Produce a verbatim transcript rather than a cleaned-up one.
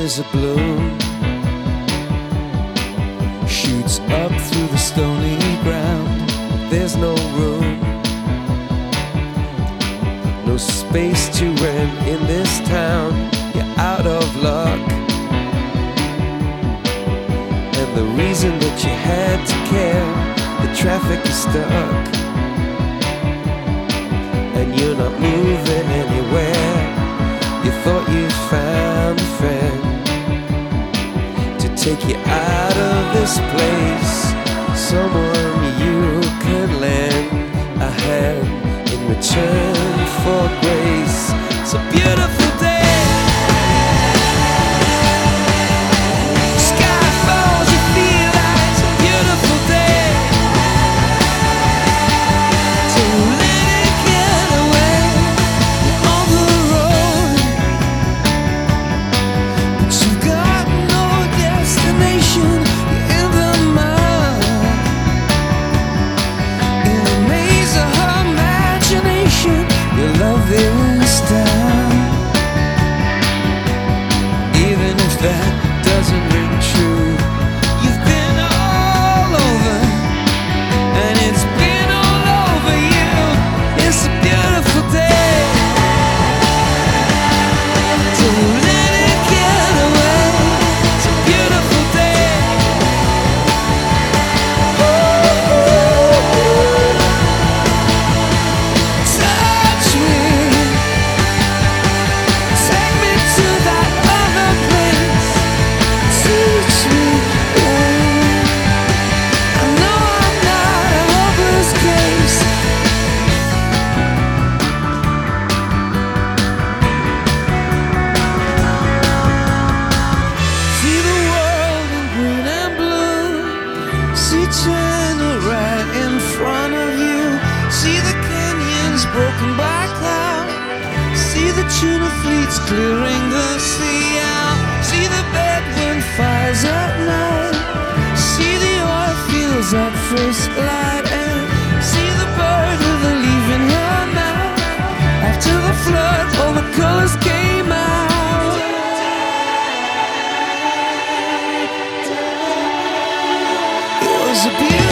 as a bloom shoots up through the stony ground. There's no room, no space to rent in this town. You're out of luck, and the reason that you had to care, the traffic is stuck, and you're not moving anywhere. You thought you found a friend to take you out of this place, someone you can lend a hand in return for grace. It's a beautiful day. Sky falls, you feel like it's a beautiful day. So let it get away on the road, but you've got no destination. You're in the mud, in a maze of her imagination. Your love is down, even if that doesn't ring true. You've been all over, and it's been all over you. It's a beautiful day. So let it get away. It's a beautiful day. Touch me, take me to that other place. Teach me, babe. I know I'm not a hopeless case. See the world in green and blue. See China right in front of you. See the canyons broken by cloud. See the tuna fleets clearing the sea out. See the bedroom fires at night. See the oil fields at first light. And see the bird with a leaf in her mouth. After the flood, all the colors came out. It was a beautiful